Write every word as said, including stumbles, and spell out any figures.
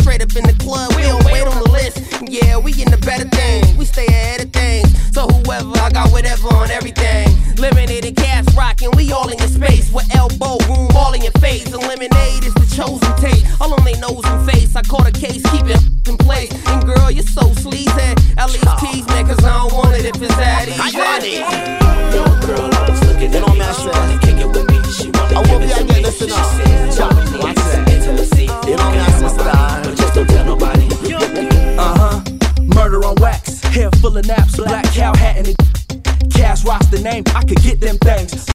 straight up in the club, we don't wait on the list. Yeah, we in the better things, we stay ahead of things. So whoever, I got whatever on everything. Lemonade, cash rockin', we all in your space. With elbow room all in your face. And lemonade is the chosen taste, all on they nose and face. I caught a case, keep it in place. And girl, you're so sleazy. At least tease me, cause I don't want it if it's that easy. I got it. Yo, girl, I was looking at me. She wanna kick it with me. She wanna give it to me. She said, "Chop, I need some intimacy. You don't got my style, but just don't tell nobody." Uh-huh. Murder on wax, hair full of naps, black cow hat and a cash rocks the name. I could get them things.